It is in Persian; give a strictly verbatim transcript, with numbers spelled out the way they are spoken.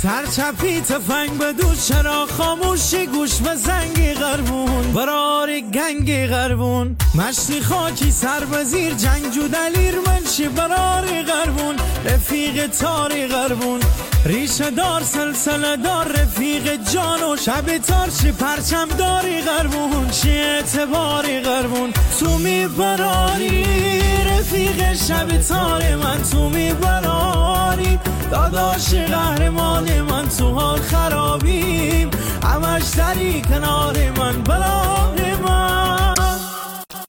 سرچپی تفنگ بدو چرا خاموشی گوش به زنگی غربون برار گنگی غربون مشتی خاکی سر بزیر جنگجو دلیر منشی براری غربون رفیق تاری غربون ریشه دار سلسله دار رفیق جان و شب تارشی پرچم داری غربون چی اعتباری غربون تو میبراری رفیق شب تار من تو میبراری داداشی قهرمان من تو حال خرابیم همش داری کنار من برای من